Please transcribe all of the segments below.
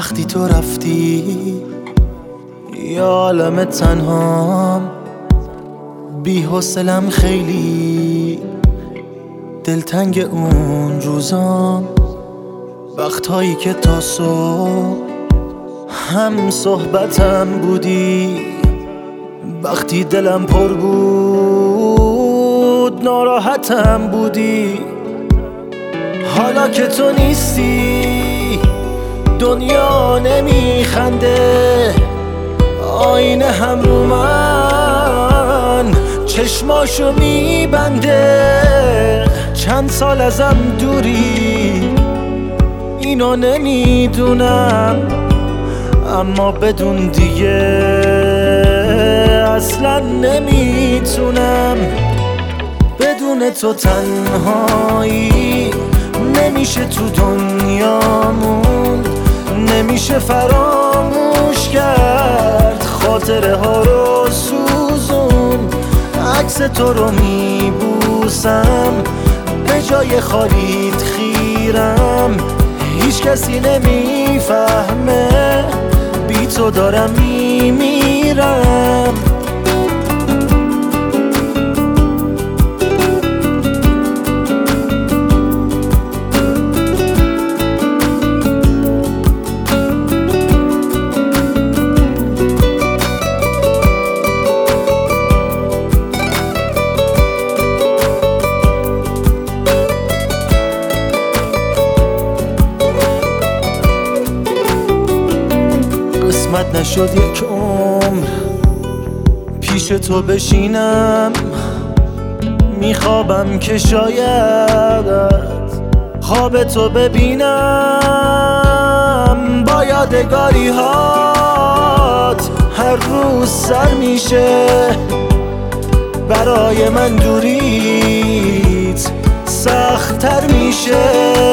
وقتی تو رفتی یا عالم تنهام، بی حوصلم خیلی دلتنگ اون روزام، وقتهایی که تا صبح هم صحبتم بودی، وقتی دلم پر بود ناراحتم بودی. حالا که تو نیستی دنیا نمیخنده، آینه هم رو من چشماشو میبنده. چند سال ازم دوری اینو نمیدونم، اما بدون دیگه اصلا نمیتونم. بدون تو تنهایی نمیشه تو دنیامون، نمیشه فراموش کرد خاطره ها رو سوزون. عکس تو رو میبوسم به جای خالیت خیرم، هیچ کسی نمیفهمه بی تو دارم میمیرم. قسمت نشد یک عمر پیش تو بشینم، میخوابم که شاید خواب تو ببینم. با یادگاری هات هر روز سر میشه، برای من دوریت سخت‌تر میشه.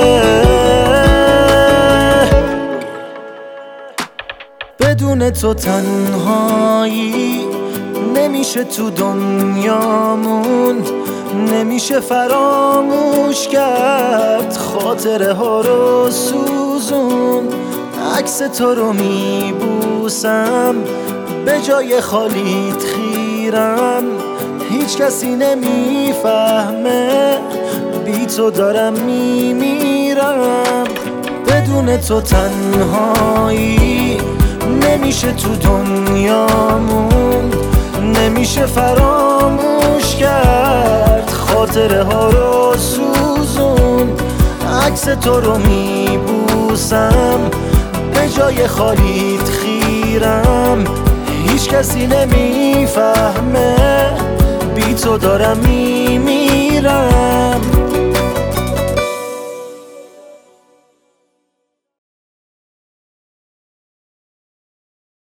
بدون تو تنهایی نمیشه تو دنیامون، نمیشه فراموش کرد خاطره ها رو سوزون. عکس تو رو میبوسم به جای خالیت خیرم، هیچ کسی نمیفهمه بی تو دارم میمیرم. بدون تو تنهایی نمیشه تو دنیامون، نمیشه فراموش کرد خاطره ها رو سوزون. عکس تو رو میبوسم به جای خالیت خیرم، هیچ کسی نمیفهمه بی تو دارم